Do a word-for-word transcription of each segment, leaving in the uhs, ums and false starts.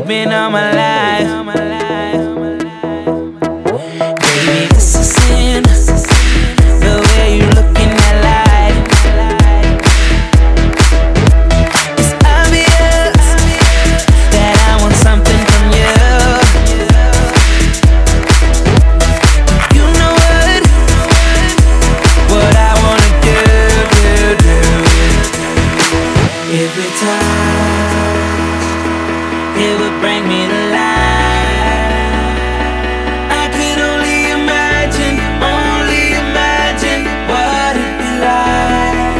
been all my life. Baby, this is sin. The way you look in that light. It's obvious that I want something from you. You know what? What I wanna do, do, do. Every touch, it would bring me to life. I could only imagine, only imagine what it'd be like.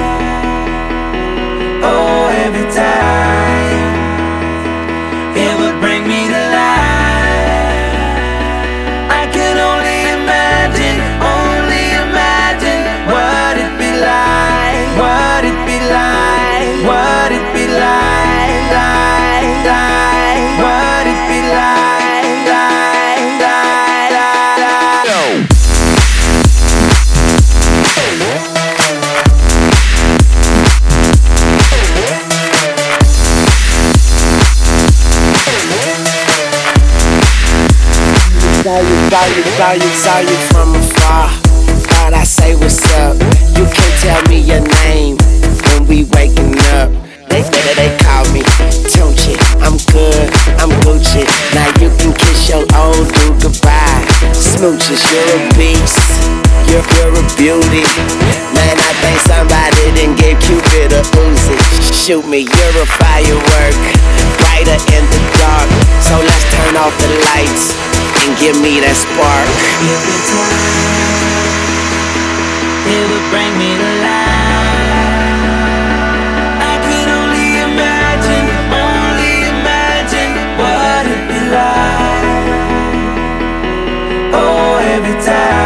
Oh, every time, it would bring me to life. I could only imagine, only imagine what it'd be like, what it'd be like, what it'd be like, like, like, what it'd be like, like, like, like, like. Saw you, saw you, saw you, saw you from afar. Thought I say what's up. You can't tell me your name when we waking up. They they, they call me Tunchi. I'm good, I'm Gucci. Now you can kiss your old dude goodbye. Smooches, you're a beast. You're, you're a beauty. Man, I think somebody done gave Cupid a Uzi. Shoot me, you're a firework, brighter in the dark. So let's turn off the lights and give me that spark. Every time, it would bring me to life. I could only imagine, only imagine what it'd be like. Oh, every time.